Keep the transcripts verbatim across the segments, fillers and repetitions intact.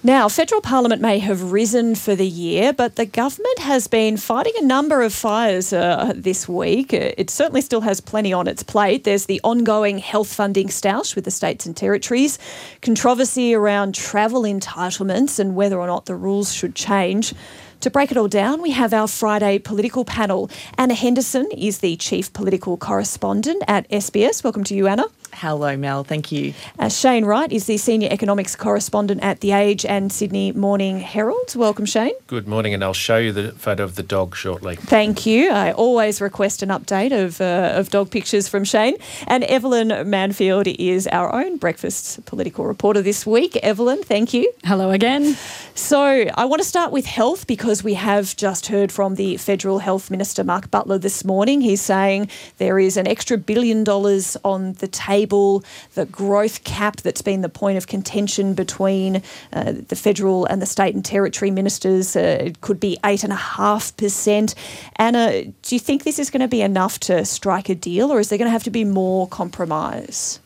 Now, federal parliament may have risen for the year, but the government has been fighting a number of fires uh, this week. It certainly still has plenty on its plate. There's the ongoing health funding stoush with the states and territories, controversy around travel entitlements and whether or not the rules should change. To break it all down, we have our Friday political panel. Anna Henderson is the chief political correspondent at S B S. Welcome to you, Anna. Hello, Mel. Thank you. Uh, Shane Wright is the senior economics correspondent at The Age and Sydney Morning Herald. Welcome, Shane. Good morning, and I'll show you the photo of the dog shortly. Thank you. I always request an update of uh, of dog pictures from Shane. And Evelyn Manfield is our own breakfast political reporter this week. Evelyn, thank you. Hello again. So I want to start with health because we have just heard from the Federal Health Minister, Mark Butler, this morning. He's saying there is an extra billion dollars on the table. The growth cap that's been the point of contention between uh, the federal and the state and territory ministers, uh, it could be eight point five percent. Anna, do you think this is going to be enough to strike a deal, or is there going to have to be more compromise?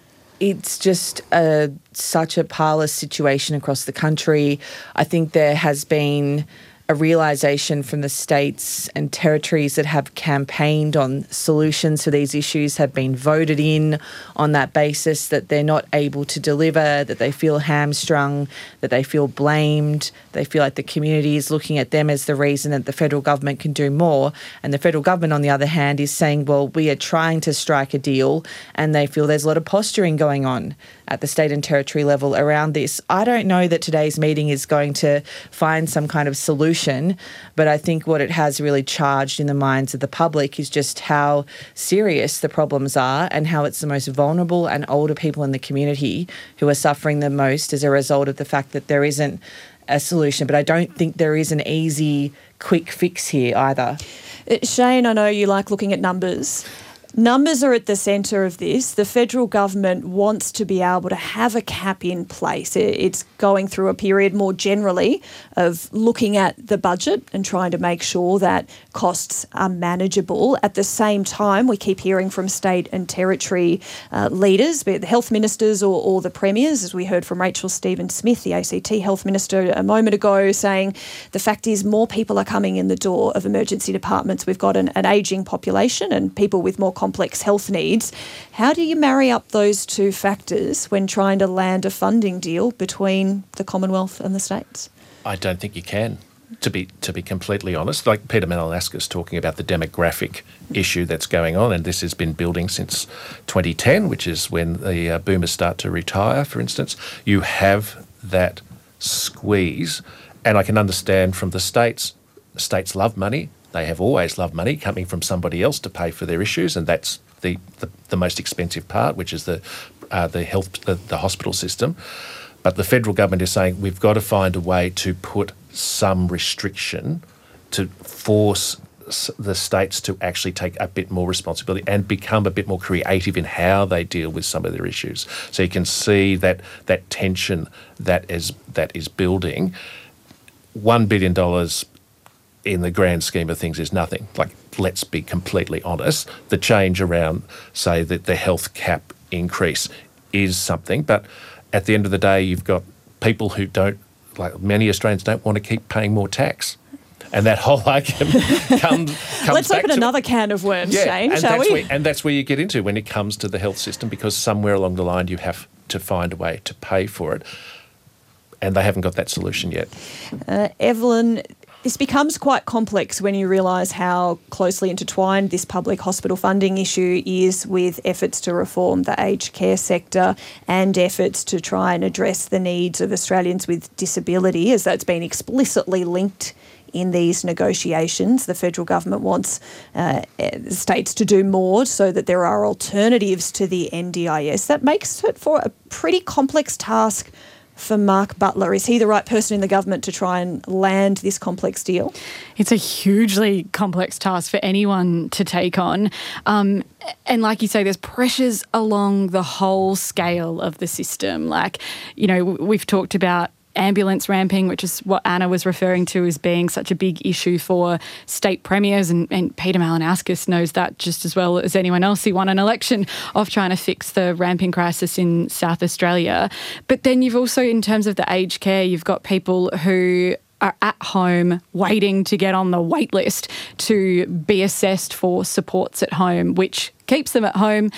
It's just a, such a parlous situation across the country. I think there has been a realisation from the states and territories that have campaigned on solutions for these issues, have been voted in on that basis, that they're not able to deliver, that they feel hamstrung, that they feel blamed, they feel like the community is looking at them as the reason that the federal government can do more. And the federal government, on the other hand, is saying, well, we are trying to strike a deal, and they feel there's a lot of posturing going on at the state and territory level around this. I don't know that today's meeting is going to find some kind of solution, but I think what it has really charged in the minds of the public is just how serious the problems are and how it's the most vulnerable and older people in the community who are suffering the most as a result of the fact that there isn't a solution. But I don't think there is an easy, quick fix here either. Uh, Shane, I know you like looking at numbers. Numbers are at the centre of this. The federal government wants to be able to have a cap in place. It's going through a period more generally of looking at the budget and trying to make sure that costs are manageable. At the same time, we keep hearing from state and territory uh, leaders, be it the health ministers or, or the premiers, as we heard from Rachel Stephen-Smith, the A C T health minister, a moment ago, saying the fact is more people are coming in the door of emergency departments. We've got an, an ageing population and people with more complex health needs. How do you marry up those two factors when trying to land a funding deal between the Commonwealth and the states? I don't think you can, to be to be completely honest. Like Peter Malinauskas talking about the demographic issue that's going on, and this has been building since twenty ten, which is when the uh, boomers start to retire, for instance. You have that squeeze, and I can understand from the states, states love money. They have always loved money coming from somebody else to pay for their issues, and that's the, the, the most expensive part, which is the uh, the health the, the hospital system. But the federal government is saying we've got to find a way to put some restriction to force the states to actually take a bit more responsibility and become a bit more creative in how they deal with some of their issues. So you can see that that tension that is that is building. One billion dollars in the grand scheme of things is nothing. Like, let's be completely honest. The change around, say, that the health cap increase is something, but at the end of the day, you've got people who don't, like many Australians, don't want to keep paying more tax. And that whole argument comes, comes Let's back open to another can of worms, yeah, Shane, and shall that's we? Where, and that's where you get into when it comes to the health system, because somewhere along the line you have to find a way to pay for it. And they haven't got that solution yet. Uh, Evelyn, this becomes quite complex when you realise how closely intertwined this public hospital funding issue is with efforts to reform the aged care sector and efforts to try and address the needs of Australians with disability, as that's been explicitly linked in these negotiations. The federal government wants uh, states to do more so that there are alternatives to the N D I S. That makes it for a pretty complex task for Mark Butler. Is he the right person in the government to try and land this complex deal? It's a hugely complex task for anyone to take on. Um, and like you say, there's pressures along the whole scale of the system. Like, you know, we've talked about ambulance ramping, which is what Anna was referring to as being such a big issue for state premiers, and, and Peter Malinauskas knows that just as well as anyone else. He won an election of trying to fix the ramping crisis in South Australia. But then you've also, in terms of the aged care, you've got people who are at home waiting to get on the wait list to be assessed for supports at home, which keeps them at home.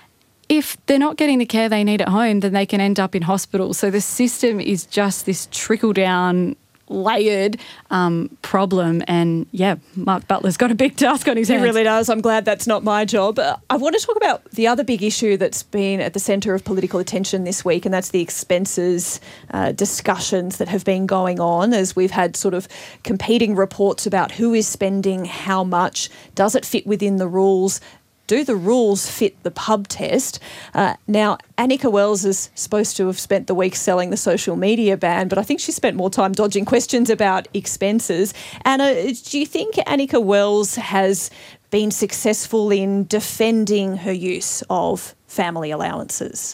If they're not getting the care they need at home, then they can end up in hospital. So the system is just this trickle-down, layered um, problem. And, yeah, Mark Butler's got a big task on his hands. He really does. I'm glad that's not my job. Uh, I want to talk about the other big issue that's been at the centre of political attention this week, and that's the expenses uh, discussions that have been going on as we've had sort of competing reports about who is spending how much, does it fit within the rules, do the rules fit the pub test? Uh, now, Anika Wells is supposed to have spent the week selling the social media ban, but I think she spent more time dodging questions about expenses. Anna, do you think Anika Wells has been successful in defending her use of family allowances?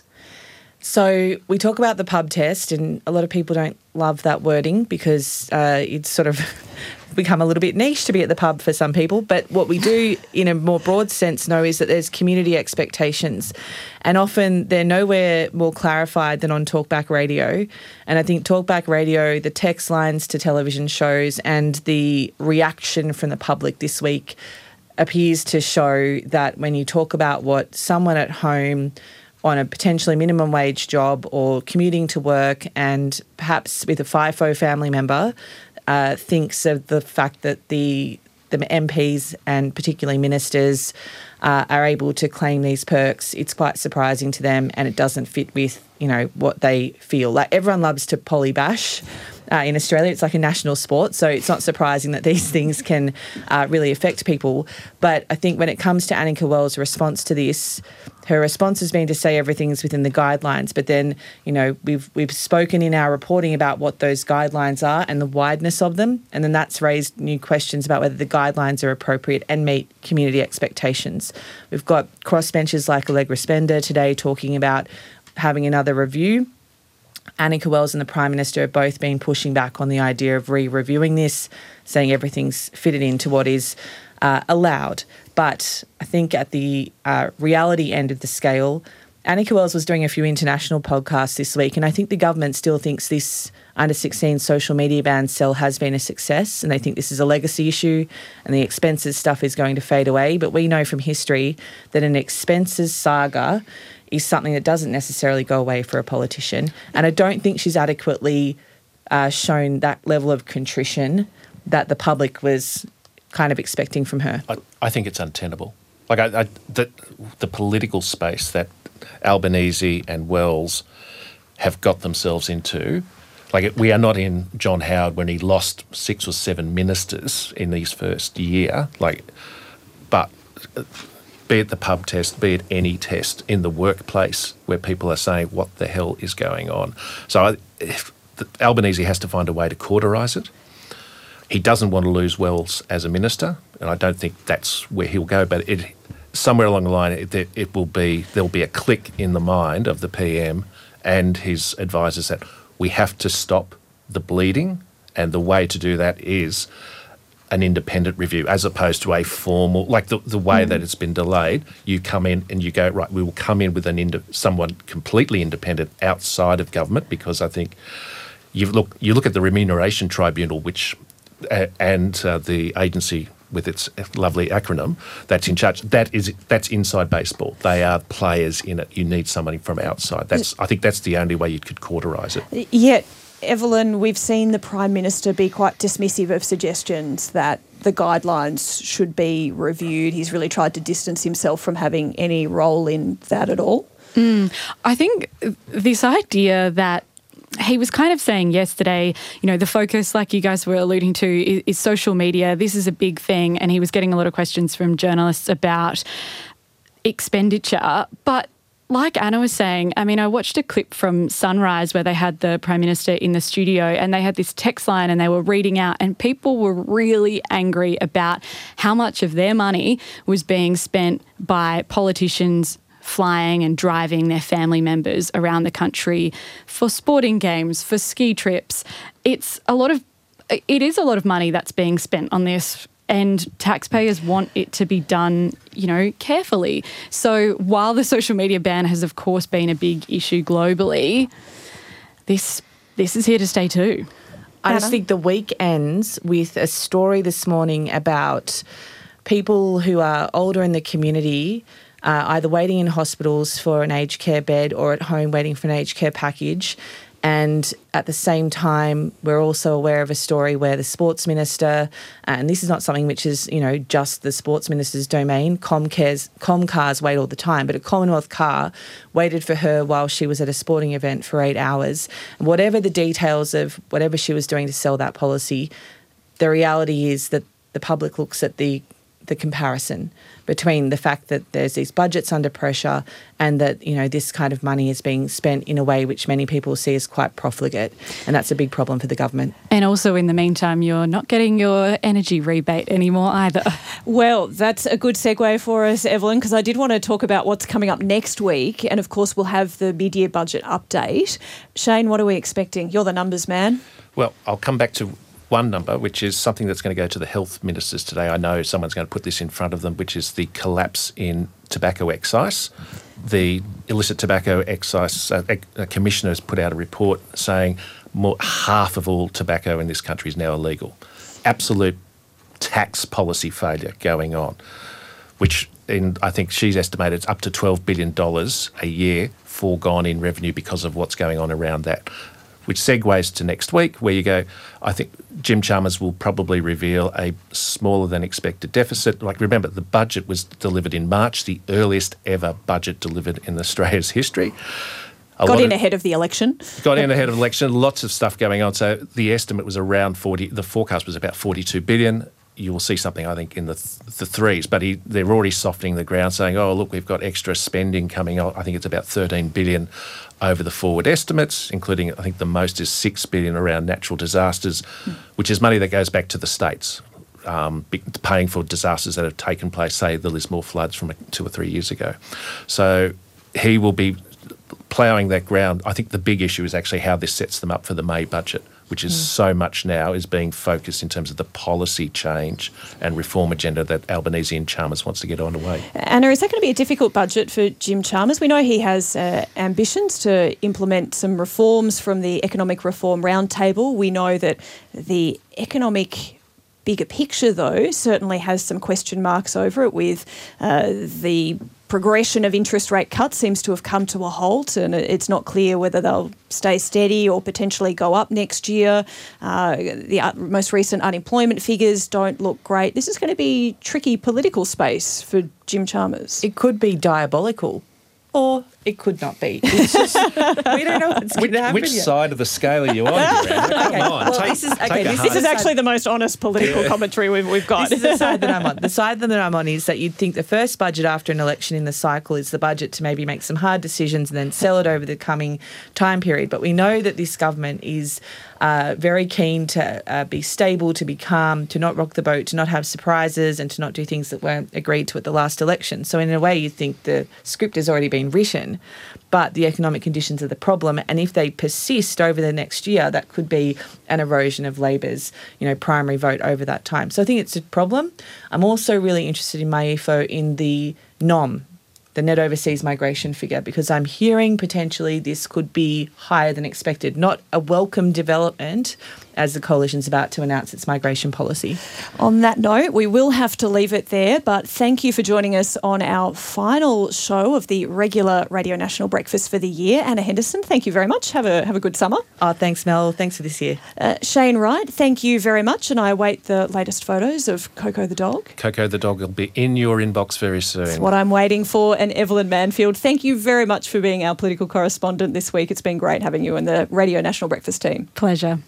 So we talk about the pub test, and a lot of people don't love that wording because uh, it's sort of become a little bit niche to be at the pub for some people. But what we do in a more broad sense know is that there's community expectations, and often they're nowhere more clarified than on Talkback Radio. And I think Talkback Radio, the text lines to television shows and the reaction from the public this week appears to show that when you talk about what someone at home on a potentially minimum wage job or commuting to work, and perhaps with a FIFO family member, uh, thinks of the fact that the the M Ps and particularly ministers uh, are able to claim these perks, it's quite surprising to them, and it doesn't fit with, you know, what they feel. Like, everyone loves to polybash uh, in Australia. It's like a national sport, so it's not surprising that these things can uh, really affect people. But I think when it comes to Anika Wells' response to this, her response has been to say everything's within the guidelines, but then, you know, we've we've spoken in our reporting about what those guidelines are and the wideness of them, and then that's raised new questions about whether the guidelines are appropriate and meet community expectations. We've got crossbenchers like Allegra Spender today talking about having another review. Anika Wells and the Prime Minister have both been pushing back on the idea of re-reviewing this, saying everything's fitted into what is uh, allowed. But I think at the uh, reality end of the scale, Anika Wells was doing a few international podcasts this week, and I think the government still thinks this under sixteen social media ban cell has been a success, and they think this is a legacy issue and the expenses stuff is going to fade away. But we know from history that an expenses saga is something that doesn't necessarily go away for a politician. And I don't think she's adequately uh, shown that level of contrition that the public was kind of expecting from her. I, I think it's untenable. Like, I, I, the, the political space that Albanese and Wells have got themselves into, like, we are not in John Howard when he lost six or seven ministers in his first year. Like, but be it the pub test, be it any test in the workplace where people are saying, what the hell is going on? So I, if the, Albanese has to find a way to cauterise it. He doesn't want to lose Wells as a minister, and I don't think that's where he'll go. But it, somewhere along the line, it, it will be there'll be a click in the mind of the P M and his advisors that we have to stop the bleeding, and the way to do that is an independent review, as opposed to a formal, like the, the way mm. that it's been delayed. You come in and you go, right, we will come in with an ind- someone completely independent outside of government, because I think you look you look at the Remuneration Tribunal, which uh, and uh, the agency with its lovely acronym that's in charge. That is that's inside baseball. They are players in it. You need somebody from outside. That's I think that's the only way you could cauterise it. Yet, Evelyn, we've seen the Prime Minister be quite dismissive of suggestions that the guidelines should be reviewed. He's really tried to distance himself from having any role in that at all. Mm, I think this idea that he was kind of saying yesterday, you know, the focus, like you guys were alluding to, is, is social media. This is a big thing. And he was getting a lot of questions from journalists about expenditure. But like Anna was saying, I mean, I watched a clip from Sunrise where they had the Prime Minister in the studio and they had this text line and they were reading out, and people were really angry about how much of their money was being spent by politicians flying and driving their family members around the country for sporting games, for ski trips. It's a lot of, it is a lot of money that's being spent on this, and taxpayers want it to be done, you know, carefully. So while the social media ban has, of course, been a big issue globally, this this is here to stay too. I just think the week ends with a story this morning about people who are older in the community, uh, either waiting in hospitals for an aged care bed or at home waiting for an aged care package. And at the same time, we're also aware of a story where the sports minister, and this is not something which is, you know, just the sports minister's domain, Comcare's, Comcars wait all the time, but a Commonwealth car waited for her while she was at a sporting event for eight hours. And whatever the details of whatever she was doing to sell that policy, the reality is that the public looks at the the comparison between the fact that there's these budgets under pressure and that, you know, this kind of money is being spent in a way which many people see as quite profligate. And that's a big problem for the government. And also, in the meantime, you're not getting your energy rebate anymore either. Well, that's a good segue for us, Evelyn, because I did want to talk about what's coming up next week. And of course, we'll have the mid-year budget update. Shane, what are we expecting? You're the numbers man. Well, I'll come back to one number, which is something that's going to go to the health ministers today. I know someone's going to put this in front of them, which is the collapse in tobacco excise. The illicit tobacco excise uh, uh, commissioner has put out a report saying more half of all tobacco in this country is now illegal. Absolute tax policy failure going on, which in, I think she's estimated it's up to twelve billion dollars a year foregone in revenue because of what's going on around that. Which segues to next week, where you go, I think Jim Chalmers will probably reveal a smaller than expected deficit. Like, remember, the budget was delivered in March, the earliest ever budget delivered in Australia's history. A got in of, ahead of the election. Got in ahead of the election, lots of stuff going on. So the estimate was around forty, the forecast was about forty-two billion. You will see something, I think, in the th- the threes, but he, they're already softening the ground, saying, oh, look, we've got extra spending coming on. I think it's about thirteen billion over the forward estimates, including, I think the most is six billion around natural disasters, mm. which is money that goes back to the states, um, paying for disasters that have taken place, say the Lismore floods from two or three years ago. So he will be ploughing that ground. I think the big issue is actually how this sets them up for the May budget, which is mm. so much now is being focused in terms of the policy change and reform agenda that Albanese and Chalmers wants to get underway. Anna, is that going to be a difficult budget for Jim Chalmers? We know he has uh, ambitions to implement some reforms from the Economic Reform Roundtable. We know that the economic bigger picture, though, certainly has some question marks over it, with uh, the progression of interest rate cuts seems to have come to a halt, and it's not clear whether they'll stay steady or potentially go up next year. Uh, the uh, most recent unemployment figures don't look great. This is going to be tricky political space for Jim Chalmers. It could be diabolical, or it could not be. It's just, we don't know what's going to happen Which yet. side of the scale are you on, Miranda? Come Okay, on. well, take, this is- okay, take a this hard- This is actually the most honest political commentary we've, we've got. This is the side that I'm on. The side that I'm on is that you'd think the first budget after an election in the cycle is the budget to maybe make some hard decisions and then sell it over the coming time period. But we know that this government is uh, very keen to uh, be stable, to be calm, to not rock the boat, to not have surprises, and to not do things that weren't agreed to at the last election. So in a way, you think the script has already been written, but the economic conditions are the problem. And if they persist over the next year, that could be an erosion of Labor's, you know, primary vote over that time. So I think it's a problem. I'm also really interested in my I F O in the N O M, the net overseas migration figure, because I'm hearing potentially this could be higher than expected. Not a welcome development as the coalition's about to announce its migration policy. On that note, we will have to leave it there, but thank you for joining us on our final show of the regular Radio National Breakfast for the year. Anna Henderson, thank you very much. Have a have a good summer. Oh, thanks, Mel. Thanks for this year. Uh, Shane Wright, thank you very much, and I await the latest photos of Coco the dog. Coco the dog will be in your inbox very soon. That's what I'm waiting for. And Evelyn Manfield, thank you very much for being our political correspondent this week. It's been great having you and the Radio National Breakfast team. Pleasure.